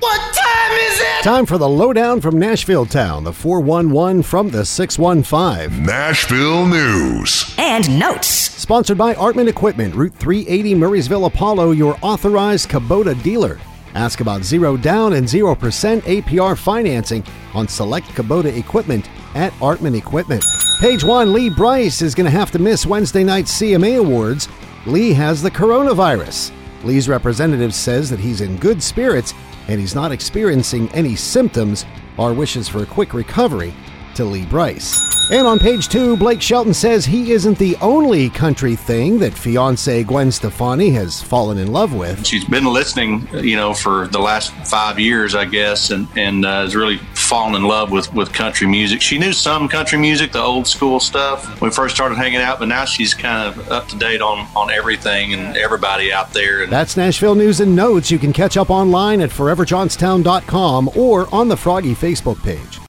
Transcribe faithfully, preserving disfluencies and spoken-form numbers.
What time is it? Time for the lowdown from Nashville Town, the four one one from the six one five. Nashville News and Notes. Sponsored by Artman Equipment, Route three eighty, Murraysville, Apollo, your authorized Kubota dealer. Ask about zero down and zero percent A P R financing on select Kubota equipment at Artman Equipment. Page one, Lee Brice is going to have to miss Wednesday night's C M A Awards. Lee has the coronavirus. Lee's representative says that he's in good spirits and he's not experiencing any symptoms. Our wishes for a quick recovery to Lee Brice. And on page two, Blake Shelton says he isn't the only country thing that fiancée Gwen Stefani has fallen in love with. She's been listening, you know, for the last five years, I guess, and, and uh, has really fallen in love with, with country music. She knew some country music, the old school stuff, when we first started hanging out, but now she's kind of up to date on, on everything and everybody out there. And that's Nashville News and Notes. You can catch up online at forever johnstown dot com or on the Froggy Facebook page.